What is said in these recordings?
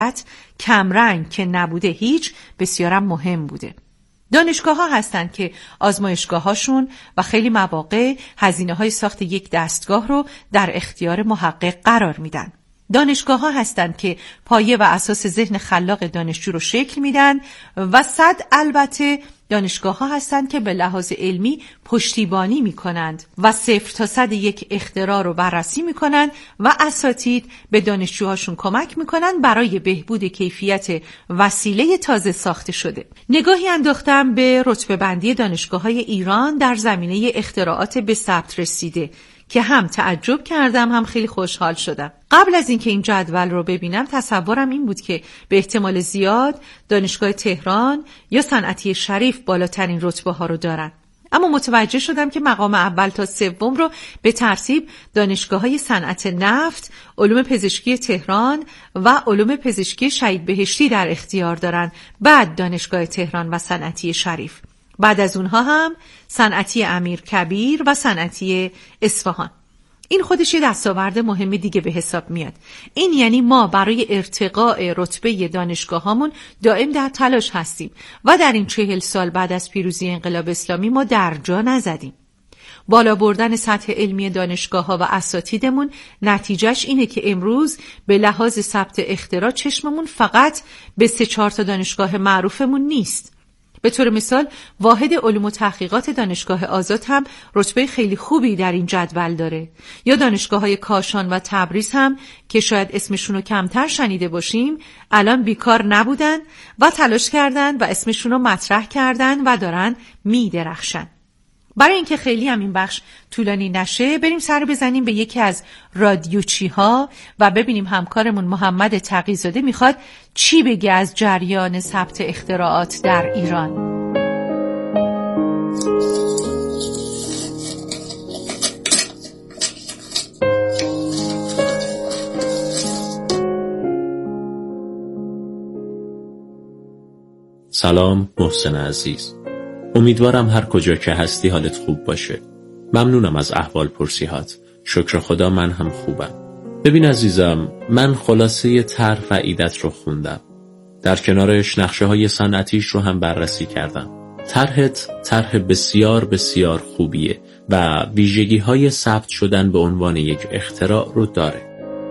کمرنگ که نبوده هیچ بسیارم مهم بوده. دانشگاه‌ها هستند که آزمایشگاه‌هاشون و خیلی مواقع هزینه‌های ساخت یک دستگاه رو در اختیار محقق قرار میدن. دانشگاه‌ها هستند که پایه و اساس ذهن خلاق دانشجو رو شکل میدن و البته دانشگاه‌ها هستند که به لحاظ علمی پشتیبانی میکنند و 0 تا 100 یک اختراع رو بررسی میکنند و اساتید به دانشجوهاشون کمک میکنند برای بهبود کیفیت وسیله تازه ساخته شده. نگاهی انداختم به رتبه بندی دانشگاه‌های ایران در زمینه اختراعات به ثبت رسیده که هم تعجب کردم هم خیلی خوشحال شدم. قبل از اینکه این جدول رو ببینم تصورم این بود که به احتمال زیاد دانشگاه تهران یا صنعتی شریف بالاترین رتبه ها رو دارن. اما متوجه شدم که مقام اول تا سوم رو به ترتیب دانشگاه‌های صنعت نفت، علوم پزشکی تهران و علوم پزشکی شهید بهشتی در اختیار دارن، بعد دانشگاه تهران و صنعتی شریف. بعد از اونها هم صنعتی امیرکبیر و صنعتی اصفهان. این خودش یه دستاورد مهم دیگه به حساب میاد. این یعنی ما برای ارتقاء رتبه دانشگاهامون دائم در تلاش هستیم و در این 40 سال بعد از پیروزی انقلاب اسلامی ما در جا نزدیم. بالا بردن سطح علمی دانشگاه‌ها و اساتیدمون نتیجهش اینه که امروز به لحاظ ثبت اختراع چشممون فقط به 3-4 تا دانشگاه معروفمون نیست. به طور مثال واحد علوم و تحقیقات دانشگاه آزاد هم رتبه خیلی خوبی در این جدول داره، یا دانشگاه‌های کاشان و تبریز هم که شاید اسمشون رو کمتر شنیده باشیم الان بیکار نبودن و تلاش کردن و اسمشون رو مطرح کردن و دارن میدرخشن. برای اینکه خیلی هم این بخش طولانی نشه بریم سر بزنیم به یکی از رادیوچی ها و ببینیم همکارمون محمد تقی‌زاده میخواد چی بگه از جریان ثبت اختراعات در ایران. سلام محسن عزیز، امیدوارم هر کجا که هستی حالت خوب باشه. ممنونم از احوال پرسیهات. شکر خدا من هم خوبم. ببین عزیزم، من خلاصه طرح و ایدت رو خوندم. در کنارش نقشه های صنعتیش رو هم بررسی کردم. طرحت طرح بسیار بسیار خوبیه و ویژگی های ثبت شدن به عنوان یک اختراع رو داره.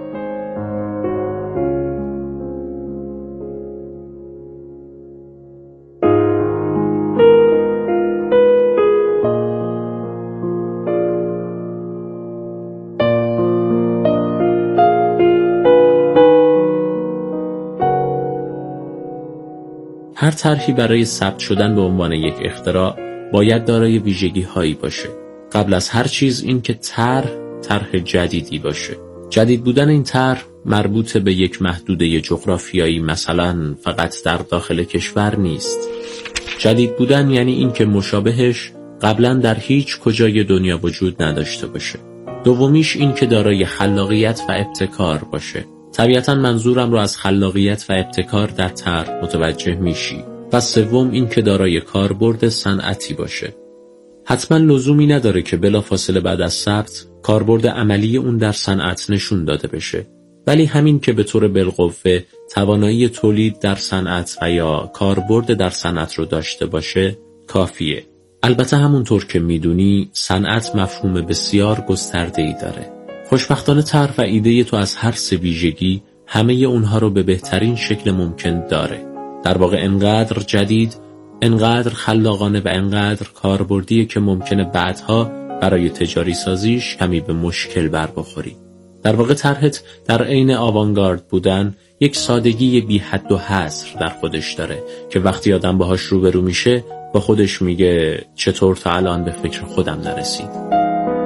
هر طرحی برای ثبت شدن به عنوان یک اختراع باید دارای ویژگی هایی باشه. قبل از هر چیز این که طرح جدیدی باشه. جدید بودن این طرح مربوط به یک محدوده جغرافیایی، مثلا فقط در داخل کشور نیست. جدید بودن یعنی این که مشابهش قبلا در هیچ کجای دنیا وجود نداشته باشه. دومیش این که دارای خلاقیت و ابتکار باشه. طبیعتاً منظورم رو از خلاقیت و ابتکار در طرح متوجه میشی. و سوم این که دارای کاربرد صنعتی باشه. حتما لزومی نداره که بلافاصله بعد از ثبت کاربرد عملی اون در صنعت نشون داده بشه، ولی همین که به طور بالقوه توانایی تولید در صنعت و یا کاربرد در صنعت رو داشته باشه کافیه. البته همونطور که میدونی صنعت مفهوم بسیار گسترده‌ای داره. خوشبختانه طرح و ایده تو از هر سه ویژگی همه اونها رو به بهترین شکل ممکن داره. در واقع انقدر جدید، انقدر خلاقانه و انقدر کاربردیه که ممکنه بعدها برای تجاری سازیش کمی به مشکل بر بخوری. در واقع طرحت در عین آوانگارد بودن یک سادگی بی حد و حصر در خودش داره که وقتی آدم باهاش روبرو میشه با خودش میگه چطور تا الان به فکر خودم نرسید.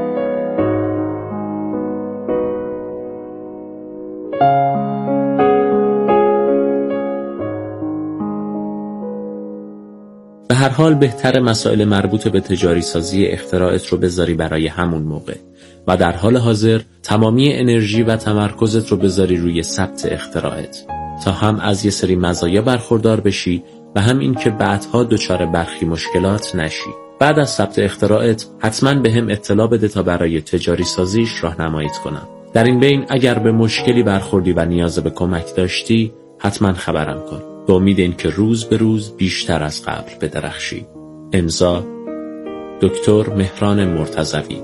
به هر حال بهتر مسائل مربوط به تجاری سازی اختراعت رو بذاری برای همون موقع و در حال حاضر تمامی انرژی و تمرکزت رو بذاری روی ثبت اختراعت تا هم از یه سری مزایا برخوردار بشی و هم این که بعدها دچار برخی مشکلات نشی. بعد از ثبت اختراعت حتما به هم اطلاع بده تا برای تجاری سازیش راهنماییت کنم. در این بین اگر به مشکلی برخوردی و نیاز به کمک داشتی حتما خبرم کن. به امید این که روز به روز بیشتر از قبل بدرخشی. امضا دکتر مهران مرتضوی.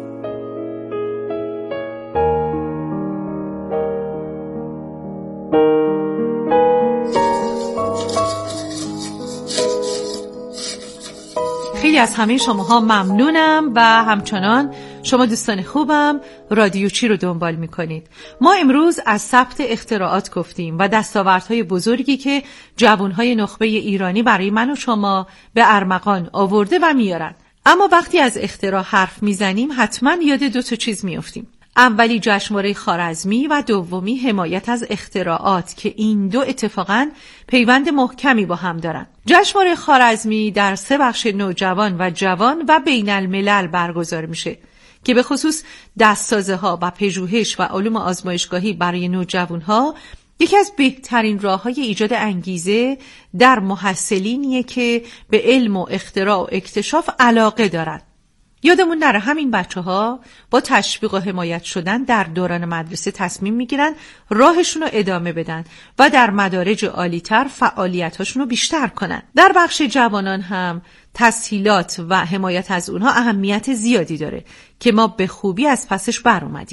خیلی از همه شماها ممنونم و همچنان شما دوستان خوبم رادیو چی رو دنبال میکنید. ما امروز از ثبت اختراعات گفتیم و دستاوردهای بزرگی که جوانهای نخبه ایرانی برای من و شما به ارمغان آورده و میارن. اما وقتی از اختراع حرف میزنیم حتما یاد 2 چیز میافتیم. اولی جشنواره خوارزمی و دومی حمایت از اختراعات که این 2 اتفاقاً پیوند محکمی با هم دارن. جشنواره خوارزمی در 3 بخش نوجوان و جوان و بین الملل برگزار میشه که به خصوص دستسازی‌ها و پژوهش و علوم آزمایشگاهی برای نوجوان‌ها یکی از بهترین راه‌های ایجاد انگیزه در محصلینیه که به علم و اختراع و اکتشاف علاقه دارن. یادمون نره همین بچه‌ها با تشویق و حمایت شدن در دوران مدرسه تصمیم میگیرن راهشون رو ادامه بدن و در مدارج عالی‌تر فعالیت‌هاشون رو بیشتر کنن. در بخش جوانان هم تسهیلات و حمایت از اونها اهمیت زیادی داره که ما به خوبی از پسش بر اومدیم.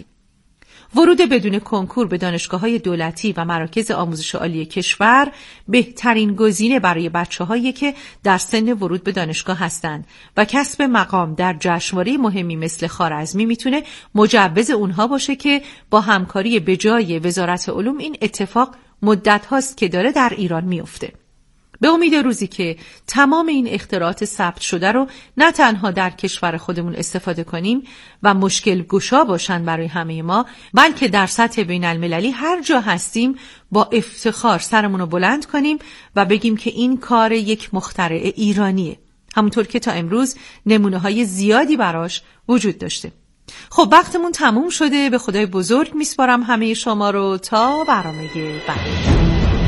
ورود بدون کنکور به دانشگاه‌های دولتی و مراکز آموزش عالی کشور بهترین گزینه برای بچه‌هایی که در سن ورود به دانشگاه هستند و کسب مقام در جشنواره مهمی مثل خوارزمی میتونه مجوز اونها باشه که با همکاری بجای وزارت علوم این اتفاق مدت هاست که داره در ایران میفته. به امید روزی که تمام این اختراعات ثبت شده رو نه تنها در کشور خودمون استفاده کنیم و مشکل گشا باشن برای همه ما، بلکه در سطح بین المللی هر جا هستیم با افتخار سرمون رو بلند کنیم و بگیم که این کار یک مخترع ایرانیه، همونطور که تا امروز نمونه های زیادی براش وجود داشته. خب وقتمون تموم شده. به خدای بزرگ میسپارم همه شما رو تا برنامه بعد.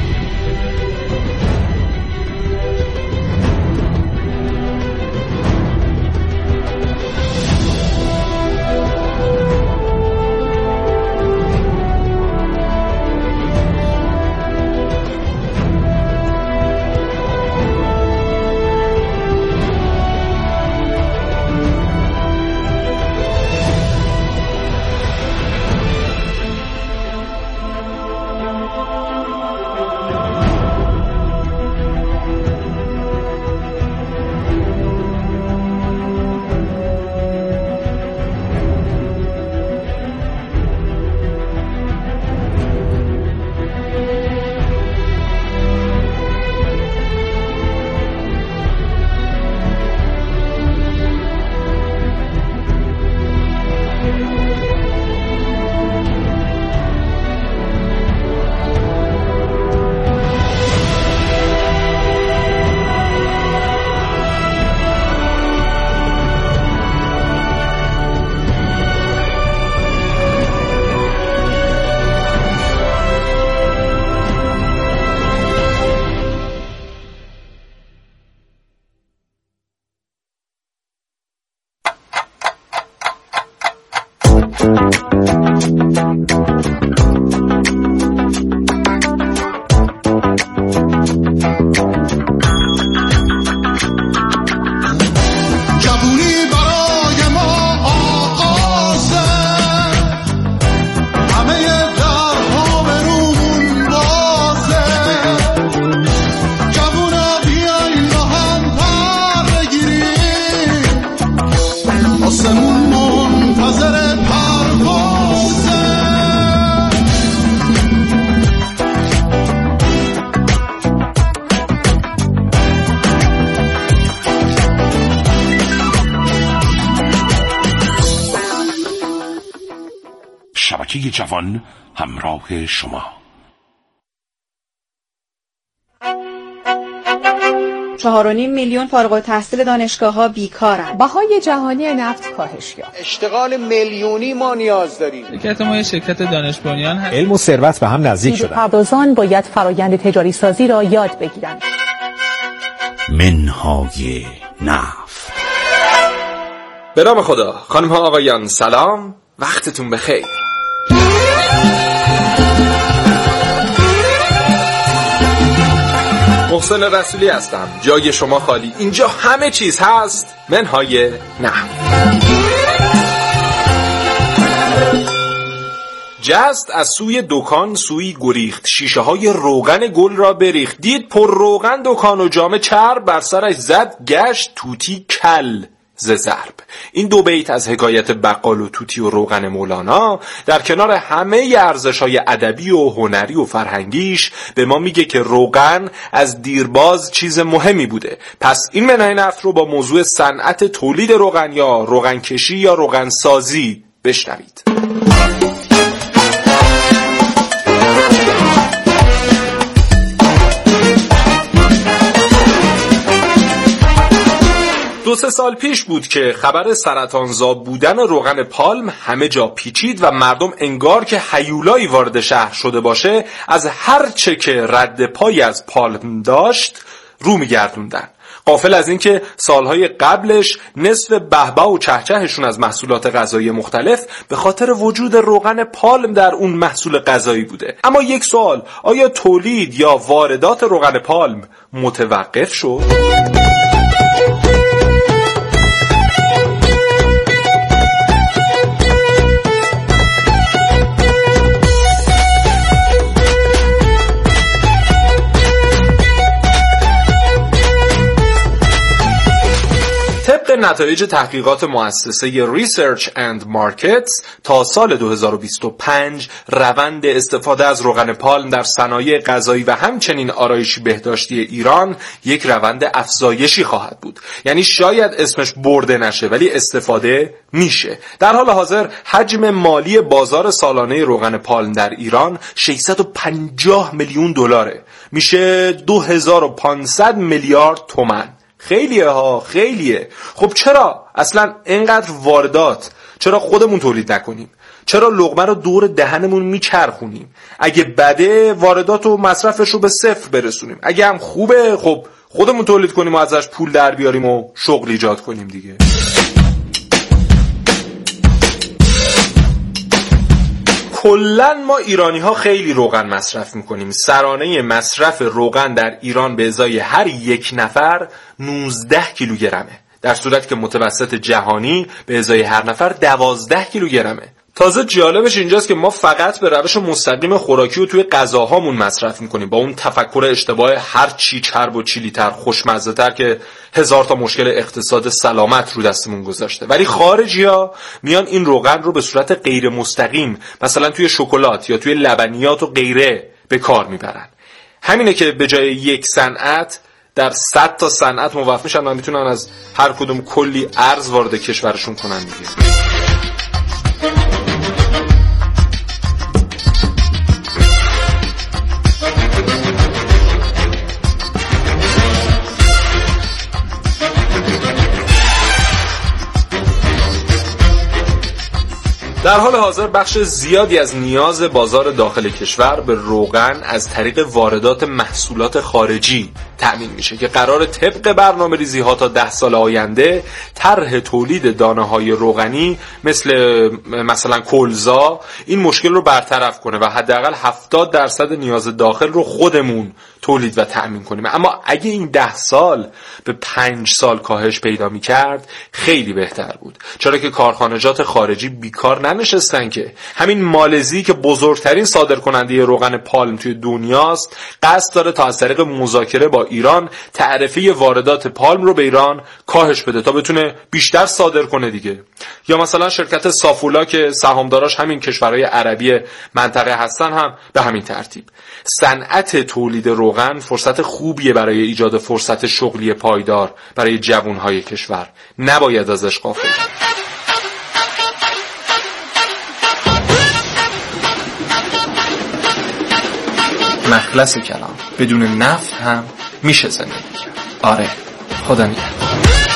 شبکه جوان همراه شما. 4.5 میلیون فارغ التحصیل دانشگاه‌ها بیکارن. بهای جهانی نفت کاهش یافت. اشتغال میلیونی ما نیاز داریم. شرکت ما شرکت دانش بنیان هست. علم و ثروت به هم نزدیک شدن. پردازان باید فرایند تجاری سازی را یاد بگیرند. منهای نفت. به نام خدا. خانم ها آقایان سلام، وقتتون بخیر. محسن رسولی هستم. جای شما خالی. اینجا همه چیز هست منهای نحو. جست از سوی دکان سوی گریخت، شیشه های روغن گل را بریخت، دید پر روغن دکان و جام چرب، بر سرش زد گشت توتی کل ز ضرب. این دو بیت از حکایت بقال و توتی و روغن مولانا در کنار همه ارزش‌های ادبی و هنری و فرهنگیش به ما میگه که روغن از دیرباز چیز مهمی بوده. پس این منهای نفت رو با موضوع صنعت تولید روغن یا روغن کشی یا روغن سازی بشنوید. دو سه سال پیش بود که خبر سرطانزا بودن روغن پالم همه جا پیچید و مردم انگار که هیولایی وارد شهر شده باشه از هر چه که رد پای از پالم داشت رو میگردوندن. غافل از این که سالهای قبلش نصف بهبه و چهچهشون از محصولات غذایی مختلف به خاطر وجود روغن پالم در اون محصول غذایی بوده. اما یک سوال، آیا تولید یا واردات روغن پالم متوقف شد؟ نتایج تحقیقات مؤسسه Research and Markets تا سال 2025 روند استفاده از روغن پالم در صنایع غذایی و همچنین آرایشی بهداشتی ایران یک روند افزایشی خواهد بود. یعنی شاید اسمش برده نشه ولی استفاده میشه. در حال حاضر حجم مالی بازار سالانه روغن پالم در ایران 650 میلیون دلاره. میشه 2500 میلیارد تومان. خیلیه. خب چرا اصلا اینقدر واردات؟ چرا خودمون تولید نکنیم؟ چرا لقمه رو دور دهنمون میچرخونیم؟ اگه بده واردات و مصرفش رو به صفر برسونیم، اگه هم خوبه خب خودمون تولید کنیم و ازش پول در بیاریم و شغل ایجاد کنیم دیگه. کلن ما ایرانی ها خیلی روغن مصرف میکنیم. سرانه مصرف روغن در ایران به ازای هر یک نفر 19 کیلوگرمه، در صورتی که متوسط جهانی به ازای هر نفر 12 کیلوگرمه. تازه جالبش اینجاست که ما فقط به روش مستقیم خوراکی و توی غذاهامون مصرف میکنیم، با اون تفکر اشتباه هر چی چرب و چیلی‌تر خوشمزه‌تر که هزار تا مشکل اقتصاد سلامت رو دستمون گذاشته. ولی خارجی‌ها میان این روغن رو به صورت غیر مستقیم مثلا توی شکلات یا توی لبنیات و غیره به کار میبرن. همینه که به جای یک صنعت در 100 تا صنعت موفق میشن و میتونن از هر کدوم کلی ارز وارد کشورشون کنن دیگه. در حال حاضر بخش زیادی از نیاز بازار داخل کشور به روغن از طریق واردات محصولات خارجی تأمین میشه که قرار طبق برنامه‌ریزی ها تا 10 سال آینده طرح تولید دانه‌های روغنی مثلا کلزا این مشکل رو برطرف کنه و حداقل 70% نیاز داخل رو خودمون تولید و تأمین کنیم. اما اگه این 10 سال به 5 سال کاهش پیدا می‌کرد خیلی بهتر بود، چرا که کارخانجات خارجی بیکار ننشستن که. همین مالزی که بزرگترین صادرکننده روغن پالم توی دنیاست قصد داره تا از طریق مذاکره با ایران تعرفه واردات پالم رو به ایران کاهش بده تا بتونه بیشتر صادر کنه دیگه. یا مثلا شرکت سافولا که سهامداراش همین کشورهای عربی منطقه هستن هم به همین ترتیب. صنعت تولید روغن فرصت خوبیه برای ایجاد فرصت شغلی پایدار برای جوانهای کشور. نباید ازش غافل شد. مخلص کلام، بدون نفت هم میشه زندگی کرد. آره، خدا نگهدار.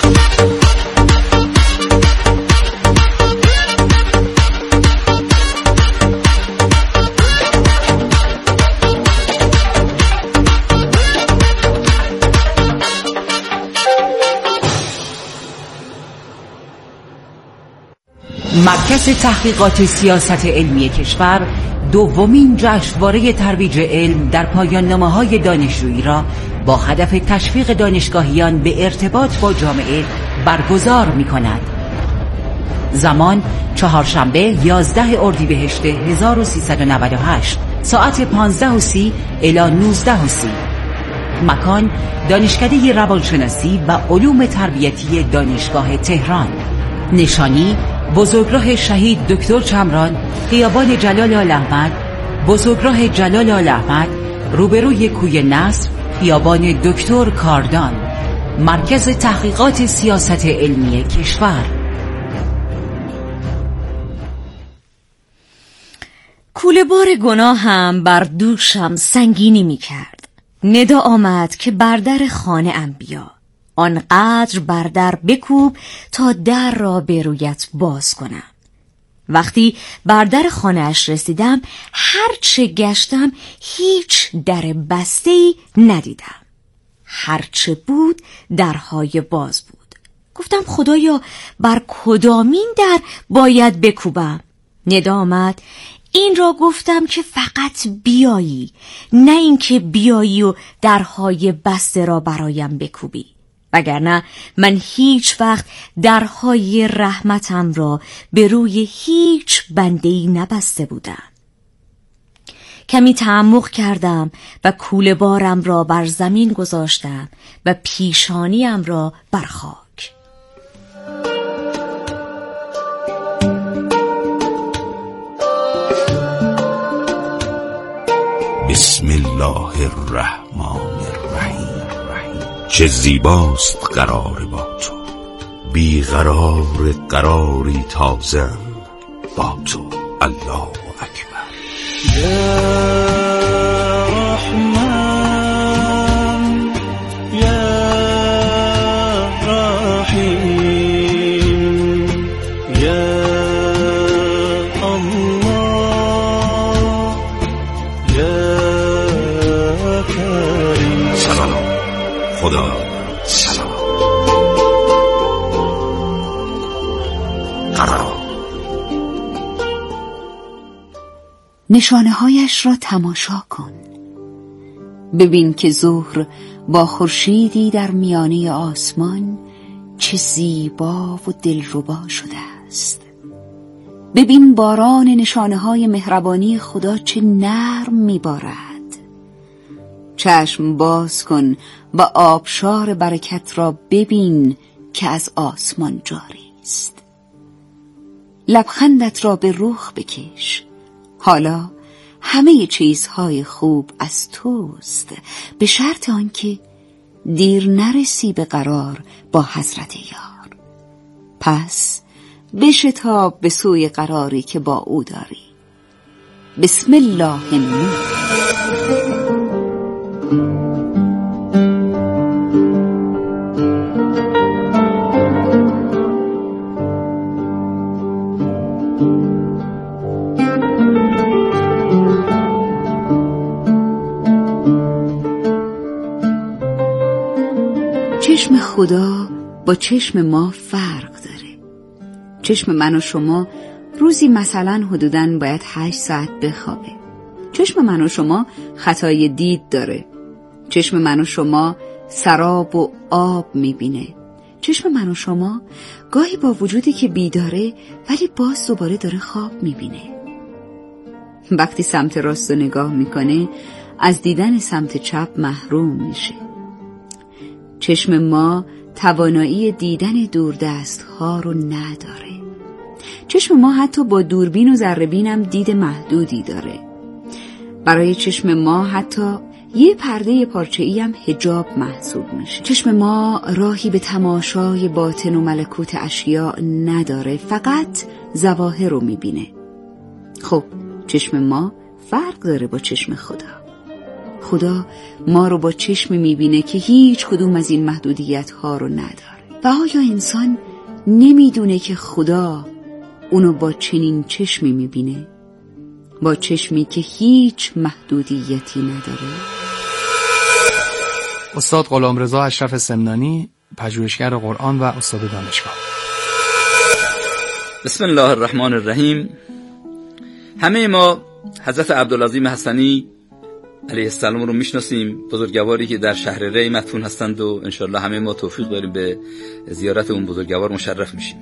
مرکز تحقیقات سیاست علمی کشور دومین جشنواره ترویج علم در پایان نامه‌های دانشجویی را با هدف تشویق دانشگاهیان به ارتباط با جامعه برگزار می‌کند. زمان چهارشنبه 11 اردیبهشت 1398 ساعت 15:30 الی 19:30. مکان دانشکده روانشناسی و علوم تربیتی دانشگاه تهران. نشانی بزرگراه شهید دکتر چمران، خیابان جلال آل‌احمد، بزرگراه جلال آل‌احمد، روبروی کوی نصر، خیابان دکتر کاردان. مرکز تحقیقات سیاست علمی کشور. کوله بار گناهم بر دوشم سنگینی می کرد. ندا آمد که بر در خانه ام بیا، آنقدر بر در بکوب تا در را به رویت باز کنم. وقتی بر در خانه اش رسیدم، هرچه گشتم هیچ در بسته‌ای ندیدم. هرچه بود درهای باز بود. گفتم خدایا بر کدامین در باید بکوبم؟ ندا آمد. این را گفتم که فقط بیایی، نه اینکه بیایی و درهای بسته را برایم بکوبی، وگرنه من هیچ وقت درهای رحمتم را به روی هیچ بنده‌ای نبسته بودم. کمی تعمق کردم و کوله بارم را بر زمین گذاشتم و پیشانیم را بر خاک. بسم الله الرحمن الرحیم. چه زیباست قرار با تو، بیقرار قراری تازم با تو. الله اکبر. یا رحمان یا رحیم یا خدا سلام. قرار. نشانه‌هایش را تماشا کن. ببین که ظهر با خورشیدی در میانه آسمان چه زیبا و دلربا شده است. ببین باران نشانه‌های مهربانی خدا چه نرم میبارد. چشم باز کن و آبشار برکت را ببین که از آسمان جاری است. لبخندت را به رخ بکش. حالا همه چیزهای خوب از توست، به شرط آنکه دیر نرسی به قرار با حضرت یار. پس بشتاب به سوی قراری که با او داری. بسم الله النور. چشم خدا با چشم ما فرق داره. چشم من و شما روزی مثلا حدوداً باید 8 ساعت بخوابه. چشم من و شما خطای دید داره. چشم من و شما سراب و آب میبینه. چشم من و شما گاهی با وجودی که بیداره ولی باز دوباره داره خواب میبینه. وقتی سمت راست رو نگاه میکنه از دیدن سمت چپ محروم میشه. چشم ما توانایی دیدن دوردست ها رو نداره. چشم ما حتی با دوربین و ذره‌بین هم دید محدودی داره. برای چشم ما حتی یه پرده پارچه‌ای هم حجاب محسوب میشه. چشم ما راهی به تماشای باطن و ملکوت اشیاء نداره، فقط ظواهر رو میبینه. خب چشم ما فرق داره با چشم خدا. خدا ما رو با چشمی میبینه که هیچ کدوم از این محدودیت ها رو نداره. و آیا انسان نمیدونه که خدا اونو با چنین چشمی میبینه؟ با چشمی که هیچ محدودیتی نداره؟ استاد غلامرضا اشرف سمنانی، پژوهشگر قرآن و استاد دانشگاه. بسم الله الرحمن الرحیم. همه ما حضرت عبدالعظیم حسنی علیه السلام رو میشناسیم، بزرگواری که در شهر ری مدفون هستند و انشالله همه ما توفیق داریم به زیارت اون بزرگوار مشرف میشیم.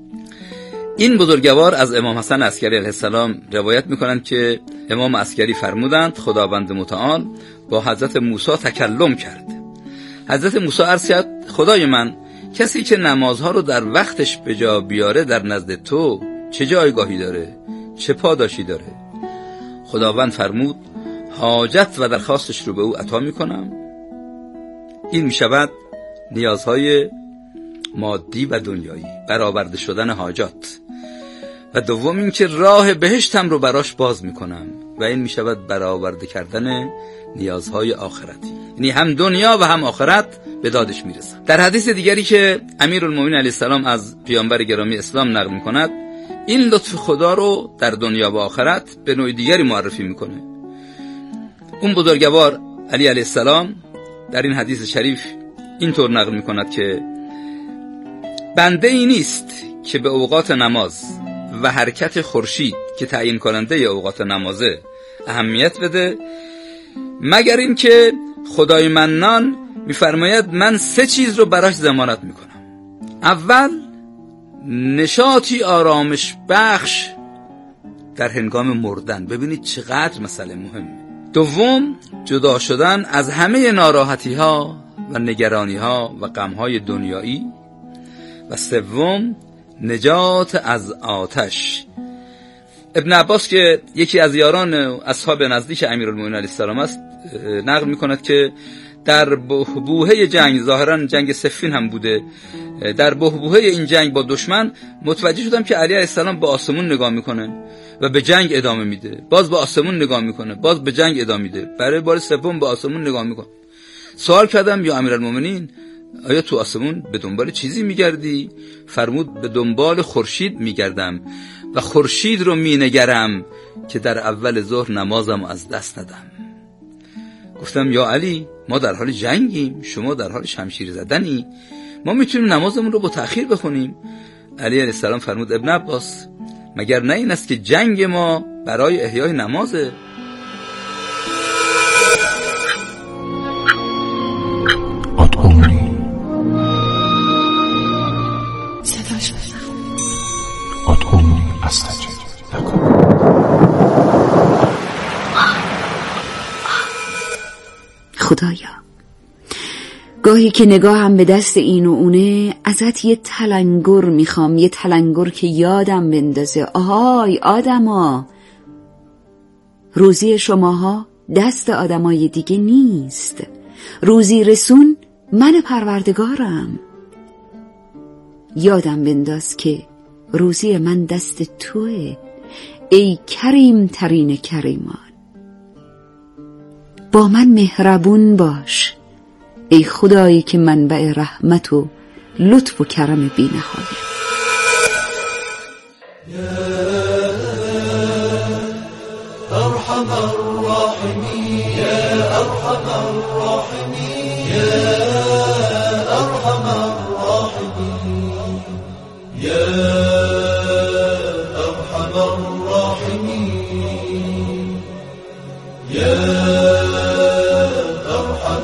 این بزرگوار از امام حسن عسکری علیه السلام روایت میکنند که امام عسکری فرمودند خداوند متعال با حضرت موسی تکلم کرد. حضرت موسی عرض کرد خدای من، کسی که نمازها رو در وقتش به جا بیاره در نزد تو چه جایگاهی داره، چه پاداشی داره؟ خداوند فرمود حاجت و درخواستش رو به او عطا میکنم. این میشود نیازهای مادی و دنیایی، برآورده شدن حاجات. و دوم این که راه بهشتم رو براش باز میکنم و این میشود برآورده کردن نیازهای آخرتی، یعنی هم دنیا و هم آخرت به دادش میرسن. در حدیث دیگری که امیرالمومنین علیه السلام از پیامبر گرامی اسلام نقل میکند، این لطف خدا رو در دنیا و آخرت به نوع دیگری معرفی میکنه. اون بزرگوار علی علیه السلام در این حدیث شریف اینطور نقل میکند که بنده ای نیست که به اوقات نماز و حرکت خورشید که تعیین کننده اوقات نمازه اهمیت بده، مگر این که خدای منان میفرماید من 3 چیز رو براش ضمانت میکنم. اول، نشاطی آرامش بخش در هنگام مردن. ببینید چقدر مسئله مهمه. دوم، جدا شدن از همه ناراحتی ها و نگرانی ها و غم های دنیایی. و سوم، نجات از آتش. ابن عباس که یکی از یاران اصحاب نزدیک امیرالمومنین علیه السلام است نقل میکند که در بحبوحه جنگ، ظاهرا جنگ صفین هم بوده، در بحبوحه این جنگ با دشمن متوجه شدم که علی علیه السلام به آسمون نگاه میکنه و به جنگ ادامه میده، باز به آسمون نگاه میکنه، باز به جنگ ادامه میده، برای بار سوم به آسمون نگاه میکنه. سوال کردم یا امیرالمومنین آیا تو آسمون به دنبال چیزی میگردی؟ فرمود به دنبال خورشید میگردم و خورشید رو مینگرم که در اول ظهر نمازم از دست ندم. گفتم یا علی، ما در حال جنگیم، شما در حال شمشیر زدنی، ما میتونیم نمازمون رو با تأخیر بخونیم. علی علیه السلام فرمود ابن عباس، مگر نه این است که جنگ ما برای احیای نمازه؟ خدایا، گاهی که نگاهم به دست این و اونه ازت یه تلنگر میخوام، یه تلنگر که یادم بندازه آهای آدما، روزی شماها دست آدمای دیگه نیست، روزی رسون من پروردگارم. یادم بنداز که روزی من دست توه ای کریم ترین کریمان. با من مهربون باش ای خدایی که منبع رحمت و لطف و کرم بی نهایت. ارحم الراحمین یا ارحم الراحمین یا ارحم الراحمین یا ارحم الراحمین یا ارحم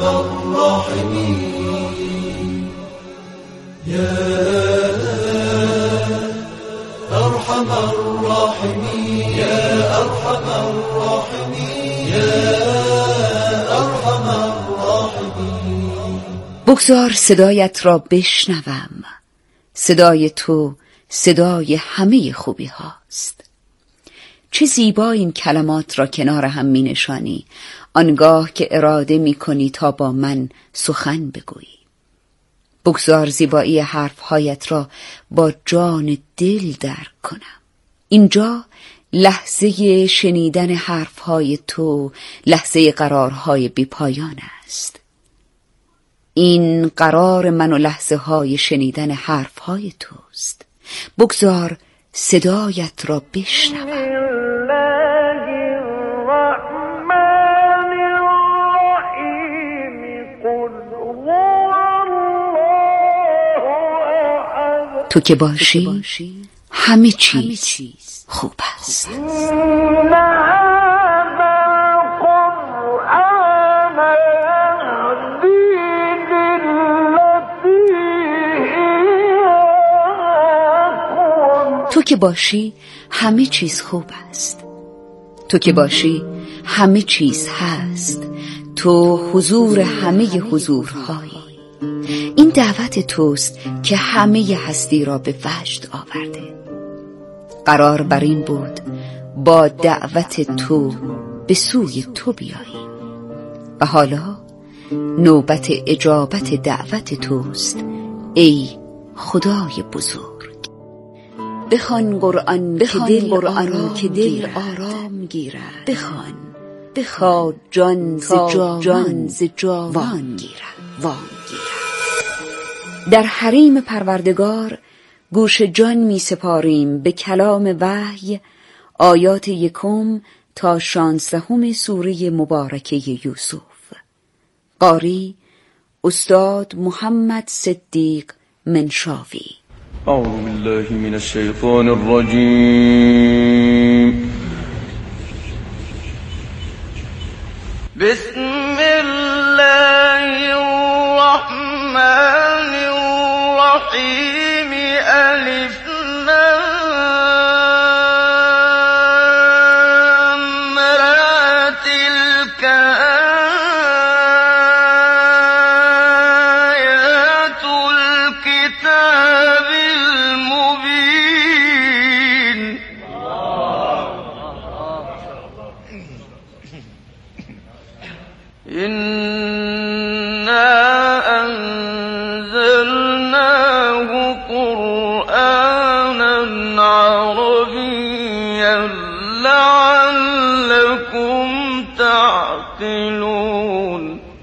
الراحمین یا ارحم الراحمین یا ارحم الراحمین یا ارحم الراحمین. بگذار صدایت را بشنوم، صدای تو صدای همه خوبی هاست. چه زیبا این کلمات را کنار هم می نشانی آنگاه که اراده می کنی تا با من سخن بگویی. بگذار زیبایی حرفهایت را با جان دل درک کنم. اینجا لحظه شنیدن حرفهای تو، لحظه قرارهای بی پایان است. این قرار من و لحظه های شنیدن حرفهای توست. بگذار صدایت را بشنوم. تو که باشی همه چیز خوب است. تو که باشی همه چیز خوب است. تو که باشی همه چیز هست. تو حضور همه حضورهایی. این دعوت توست که همه هستی را به وجد آورده. قرار بر این بود با دعوت تو به سوی تو بیاییم و حالا نوبت اجابت دعوت توست ای خدای بزرگ. بخوان قرآن که دل آرام گیرد. بخوان تا جان ز جاوان گیرد. در حریم پروردگار گوش جان می سپاریم به کلام وحی آیات 1 تا 16 سوره مبارکه یوسف. قاری استاد محمد صدیق منشاوی. اعوذ بالله من الشیطان الرجیم. بسم الله الرحمن الرحیم. الف لام را تلک آیات الكتاب المبین. إنا أنزلناه قرآنا عربيا لعلكم تعقلون.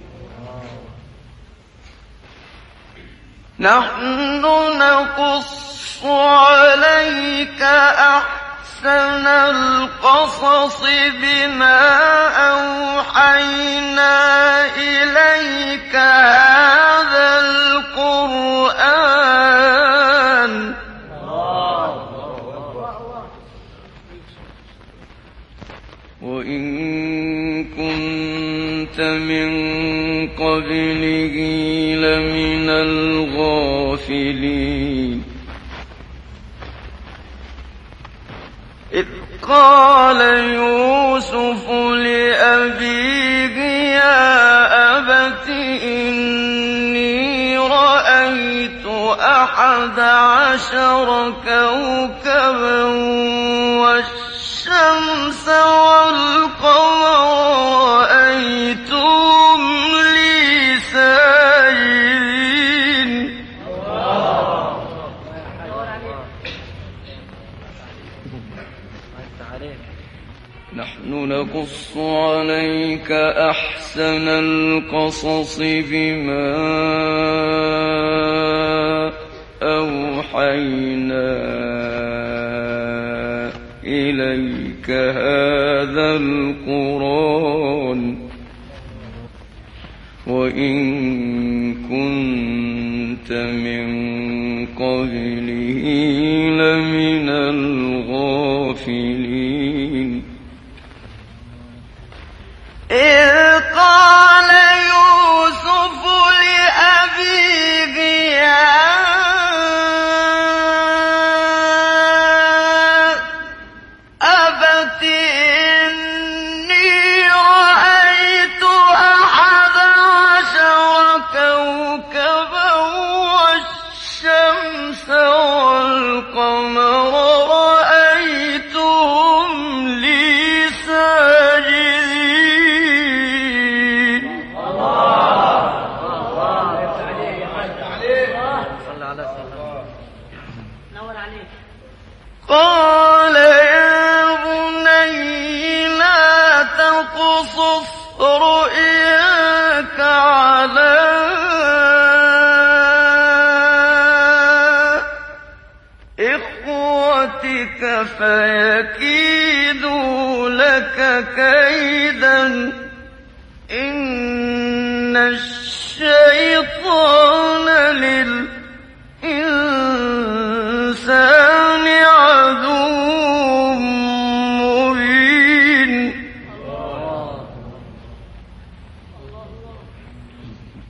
نحن نقص عليك أحسن القصص بما أوحينا إليك هذا القرآن وإن كنت من قبله لمن الغافلين. إذ قال يوسف لأبيه يا أبت إني رأيت 11 كوكبا والشمس والقمر رأيتهم لي ساجدين. نحن نقص عليك أحسن القصص بما أوحينا إليك هذا القرآن وإن كنت من قبله لمن الغافلين. إذ قال يوسف لأبيه يا أبت إني رأيت 11 كوكبا والشمس والقمر رأيتهم لي ساجدين. قال يا بني لا تقصص رؤياك على إخوتك فيكيدوا لك كيدا إن الشيطان